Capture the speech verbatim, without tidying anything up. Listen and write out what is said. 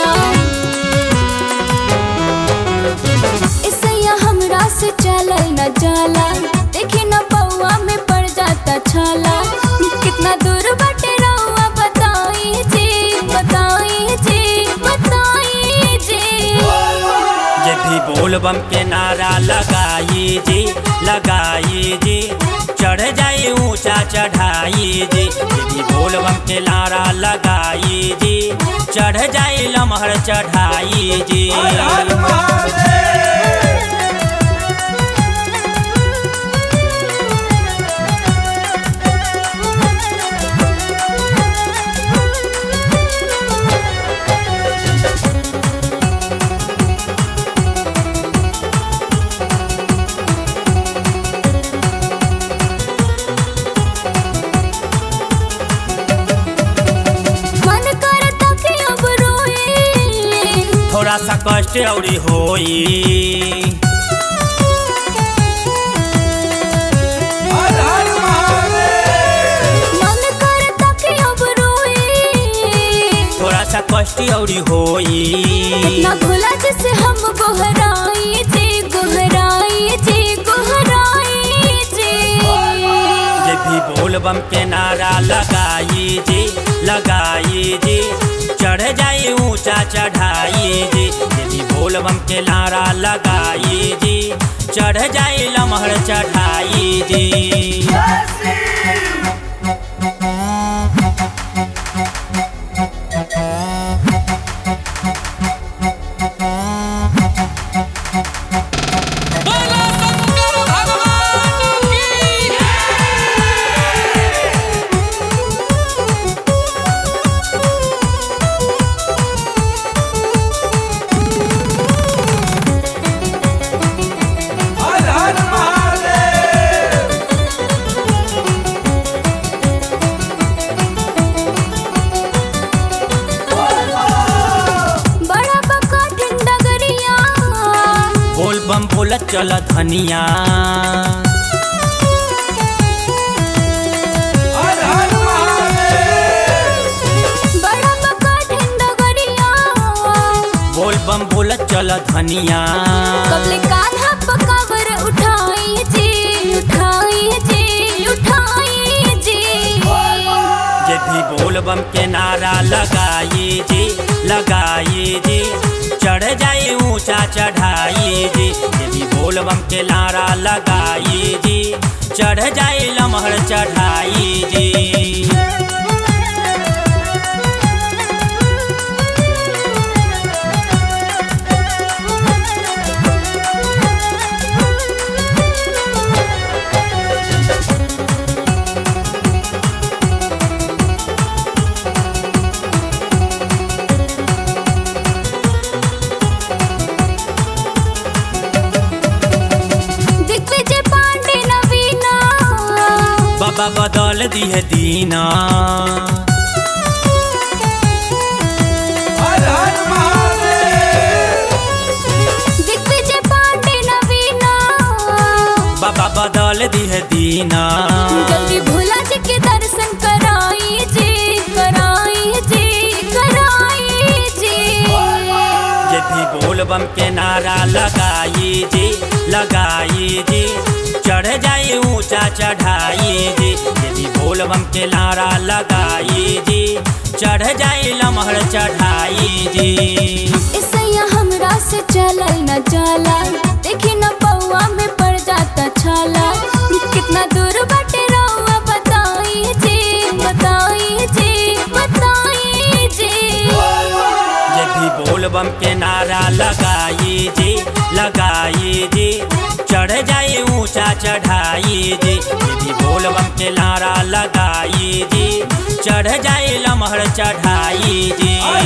जाला। इसैया हमरा से चलल न जाला, देखी न पौआ में पड़ जाता छाला। कितना दूर बाटे रउआ बताई जी, बताई जी, बताई जी। ये भी बोल बम के नारा लगाई जी, लगाई जी, चढ़ जाए ऊंचा चढ़ाई जी। ये भी बोल बम के नारा लगाई जी, चढ़ जाए लमहर चढ़ाई जी। थोड़ा सा कष्ट औरी होई, मन करता कि अब रोई। थोड़ा सा कष्ट औरी होई। इतना भोला जैसे हम गोहराई जी, गोहराई जी, गोहराई जी। ये भी बोल बम के नारा लगाई जी, लगाई जी, चढ़ जाए ऊंचा चढ़ाई जी। ये भी बोल बम के नारा लगाई जी, चढ़ जाए लमहर चढ़ाई जी। बम बोलत चल धनिया, बड़ा बका ढंडगरिया। बोल बम बोलत चल धनिया। कबले कान्हा पकावर उठाई जी, उठाई जी, उठाई जी। ये भी बोल बम के नारा लगाई जी, लगाई जी, चढ़ जाए ऊंचा चढ़ाई जी। ये भी बोल बम के नारा लगाई जी, चढ़ जाए लमहर चढ़ाई जी। बाबा बदल दिए दीना, दिग्विजय पांडे नवीना। बाबा बदल दिए दीना। जल्दी भोला जी के दर्शन कराई जी, कराई जी, कराई जी। ये भी बोल बम के नारा लगाई जी, लगाई जी, चढ़ जाए ऊंचा चढ़ाई जी। ये भी बोल बम के नारा लगाई जी, चढ़ जाए लमहर चढ़ाई जी। इसैया हमरा से चलल न जाला, देखी न पौआ में पड़ जाता छाला। कितना दूर बाटे रउआ बताई जी, बताई जी, बताई जी। ये भी बोल बम के नारा लगाई जी, लगाई जी, चढ़ जाए ऊंचा चढ़ाई जी। ये भी बोल बम के नारा लगाई जी, चढ़ जाए लमहर चढ़ाई जी।